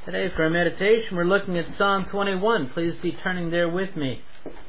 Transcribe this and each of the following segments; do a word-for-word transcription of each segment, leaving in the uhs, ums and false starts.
Today for our meditation we're looking at Psalm twenty-one. Please be turning there with me.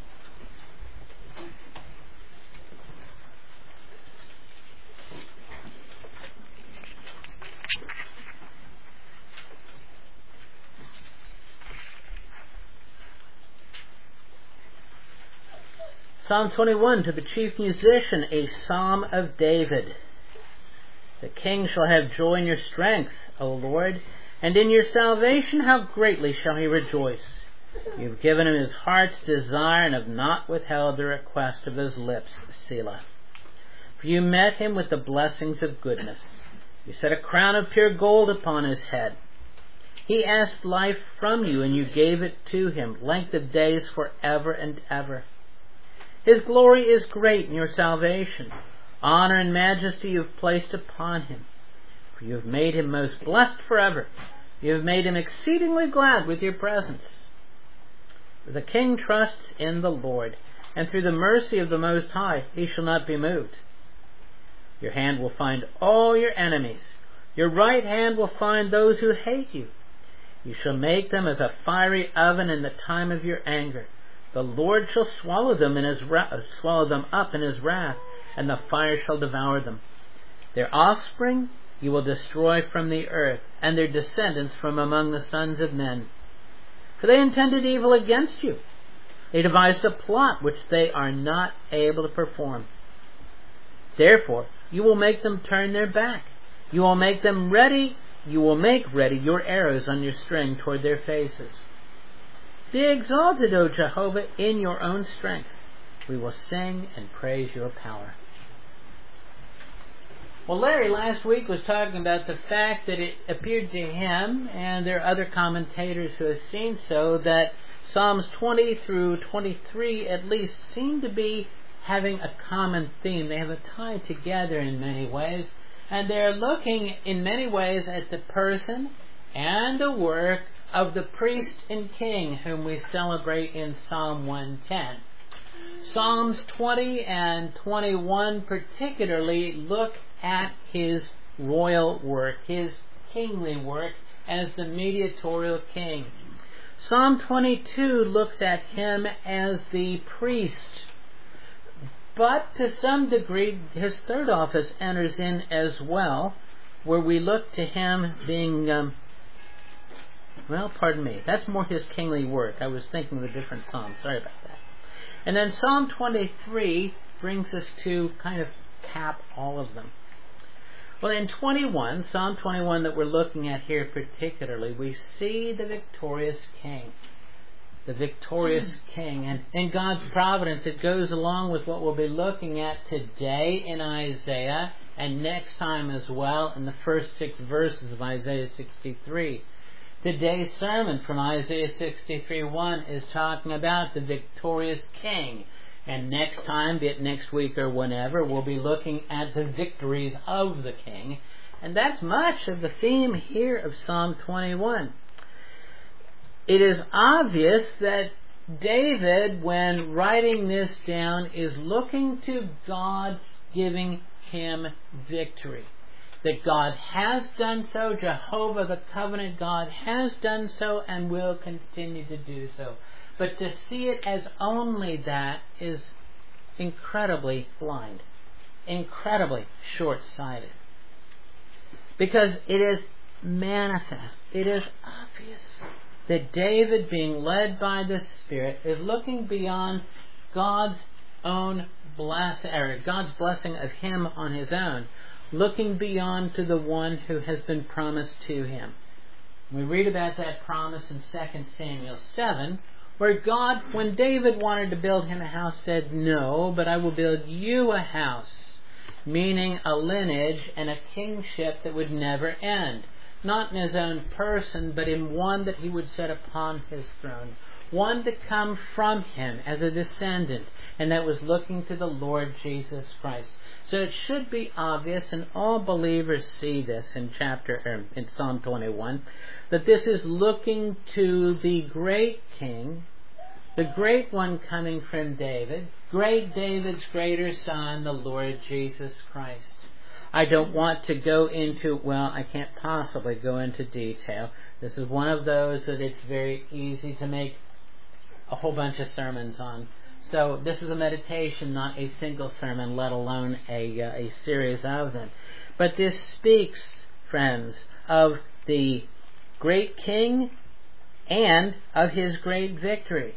Psalm twenty-one, to the chief musician, a psalm of David. The king shall have joy in your strength, O Lord, and in your salvation how greatly shall he rejoice. You have given him his heart's desire, and have not withheld the request of his lips, Selah. For you met him with the blessings of goodness. You set a crown of pure gold upon his head. He asked life from you, and you gave it to him, length of days forever and ever. His glory is great in your salvation. Honor and majesty you have placed upon him. For you have made him most blessed forever. You have made him exceedingly glad with your presence. For the king trusts in the Lord, and through the mercy of the Most High he shall not be moved. Your hand will find all your enemies. Your right hand will find those who hate you. You shall make them as a fiery oven in the time of your anger. The Lord shall swallow them in his wrath, swallow them up in his wrath, and the fire shall devour them. Their offspring you will destroy from the earth, and their descendants from among the sons of men. For they intended evil against you. They devised a plot which they are not able to perform. Therefore you will make them turn their back. You will make them ready. You will make ready your arrows on your string toward their faces. Be exalted, O Jehovah, in your own strength. We will sing and praise your power. Well, Larry last week was talking about the fact that it appeared to him, and there are other commentators who have seen so, that Psalms twenty through twenty-three at least seem to be having a common theme. They have a tie together in many ways, and they're looking in many ways at the person and the work of the priest and king whom we celebrate in Psalm one ten. Psalms twenty and twenty-one particularly look at his royal work, his kingly work as the mediatorial king. Psalm twenty-two looks at him as the priest, but to some degree his third office enters in as well, where we look to him being um, Well, pardon me. That's more his kingly work. I was thinking of a different psalm. Sorry about that. And then Psalm twenty-three brings us to kind of cap all of them. Well, in twenty-one, Psalm twenty-one that we're looking at here particularly, we see the victorious king. The victorious king. And in God's providence, it goes along with what we'll be looking at today in Isaiah, and next time as well in the first six verses of Isaiah sixty-three. Today's sermon from Isaiah sixty-three one is talking about the victorious king. And next time, be it next week or whenever, we'll be looking at the victories of the king. And that's much of the theme here of Psalm twenty-one. It is obvious that David, when writing this down, is looking to God giving him victory. That God has done so, Jehovah the covenant God has done so and will continue to do so. But to see it as only that is incredibly blind, incredibly short-sighted. Because it is manifest, it is obvious that David, being led by the Spirit, is looking beyond God's own bless, or God's blessing of him on his own, looking beyond to the one who has been promised to him. We read about that promise in Second Samuel seven, where God, when David wanted to build him a house, said, "No, but I will build you a house," meaning a lineage and a kingship that would never end. Not in his own person, but in one that he would set upon his throne. One to come from him as a descendant, and that was looking to the Lord Jesus Christ. So it should be obvious, and all believers see this in chapter er, in Psalm twenty-one, that this is looking to the great King, the great one coming from David, great David's greater son, the Lord Jesus Christ. I don't want to go into, well, I can't possibly go into detail. This is one of those that it's very easy to make a whole bunch of sermons on. So this is a meditation, not a single sermon, let alone a, uh, a series of them. But this speaks, friends, of the great King and of His great victories.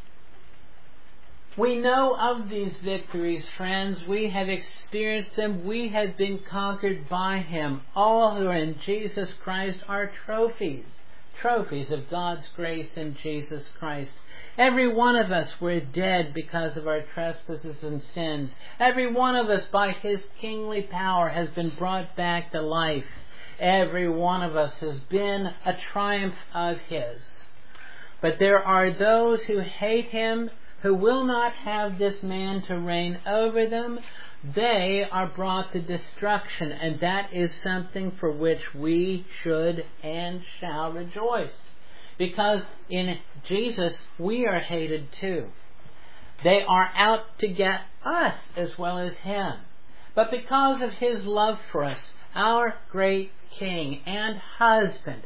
We know of these victories, friends. We have experienced them. We have been conquered by Him. All who are in Jesus Christ are trophies. Trophies of God's grace in Jesus Christ. Every one of us were dead because of our trespasses and sins. Every one of us, by His kingly power, has been brought back to life. Every one of us has been a triumph of His. But there are those who hate Him, who will not have this man to reign over them. They are brought to destruction, and that is something for which we should and shall rejoice. Because in Jesus we are hated too. They are out to get us as well as Him. But because of His love for us, our great King and husband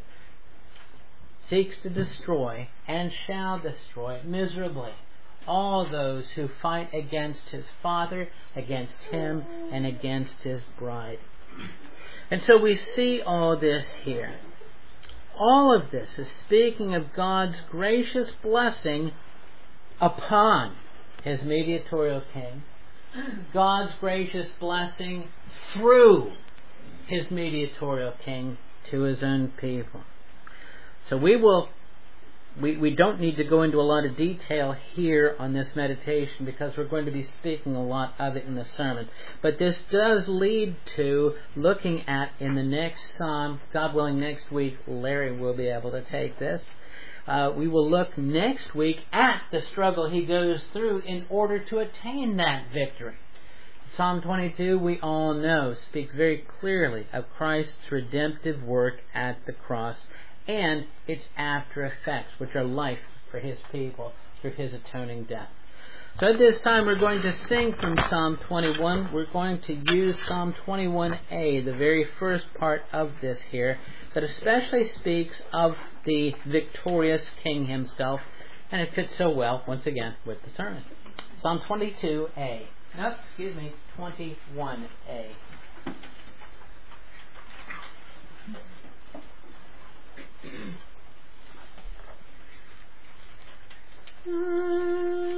seeks to destroy and shall destroy miserably all those who fight against His Father, against Him, and against His bride. And so we see all this here. All of this is speaking of God's gracious blessing upon His mediatorial King, God's gracious blessing through His mediatorial King to His own people. So we will We, we don't need to go into a lot of detail here on this meditation because we're going to be speaking a lot of it in the sermon. But this does lead to looking at, in the next psalm, God willing next week, Larry will be able to take this. Uh, we will look next week at the struggle he goes through in order to attain that victory. Psalm twenty-two, we all know, speaks very clearly of Christ's redemptive work at the cross and its after effects, which are life for His people through His atoning death. So at this time we're going to sing from Psalm twenty-one. We're going to use Psalm twenty-one A, the very first part of this here, that especially speaks of the victorious King Himself, and it fits so well, once again, with the sermon. Psalm twenty-two A. No, excuse me, twenty-one A.